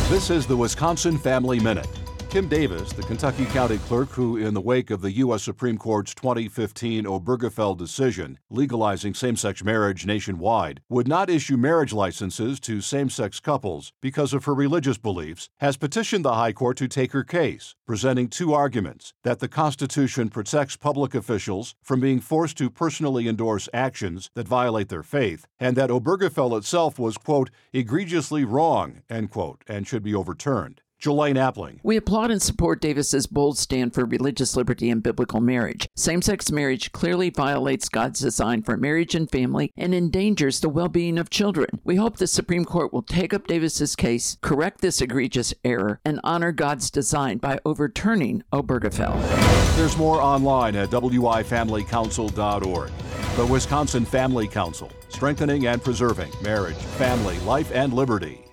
This is the Wisconsin Family Minute. Kim Davis, the Kentucky County Clerk who, in the wake of the U.S. Supreme Court's 2015 Obergefell decision legalizing same-sex marriage nationwide, would not issue marriage licenses to same-sex couples because of her religious beliefs, has petitioned the High Court to take her case, presenting two arguments: that the Constitution protects public officials from being forced to personally endorse actions that violate their faith, and that Obergefell itself was, quote, egregiously wrong, end quote, and should be overturned. Jelaine Appling. We applaud and support Davis's bold stand for religious liberty and biblical marriage. Same-sex marriage clearly violates God's design for marriage and family and endangers the well-being of children. We hope the Supreme Court will take up Davis's case, correct this egregious error, and honor God's design by overturning Obergefell. There's more online at wifamilycouncil.org. The Wisconsin Family Council, strengthening and preserving marriage, family, life, and liberty.